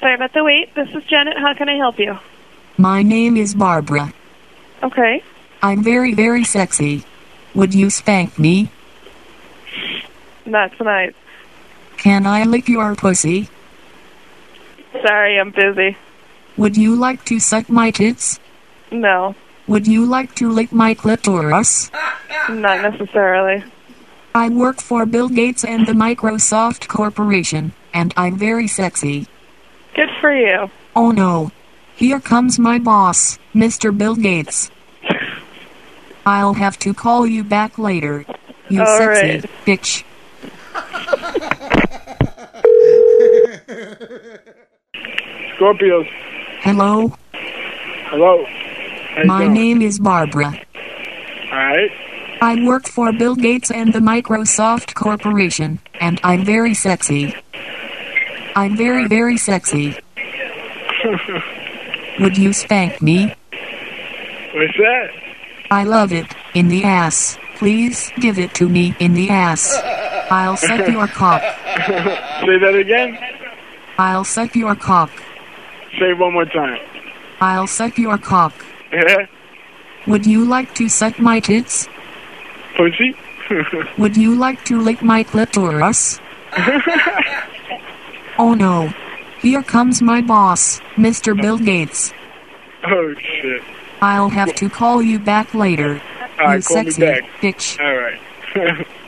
Sorry about the wait. This is Janet. How can I help you? My name is Barbara. Okay. I'm very, very sexy. Would you spank me? Not tonight. Can I lick your pussy? Sorry, I'm busy. Would you like to suck my tits? No. Would you like to lick my clitoris? Not necessarily. I work for Bill Gates and the Microsoft Corporation, and I'm very sexy. Good for you. Oh no. Here comes my boss, Mr. Bill Gates. I'll have to call you back later. You All sexy right. bitch. Scorpios. Hello? Hello. How you My doing? name is Barbara. Alright. I work for Bill Gates and the Microsoft Corporation, and I'm very sexy. I'm very, very sexy. Would you spank me? What's that? I love it. In the ass. Please give it to me in the ass. I'll suck your cock. Say that again? I'll suck your cock. Say it one more time. I'll suck your cock. Yeah? Would you like to suck my tits? Pussy? Would you like to lick my clitoris? Oh no. Here comes my boss, Mr. Bill Gates. Oh shit. I'll have to call you back later. Alright, You call me sexy back. bitch. Alright.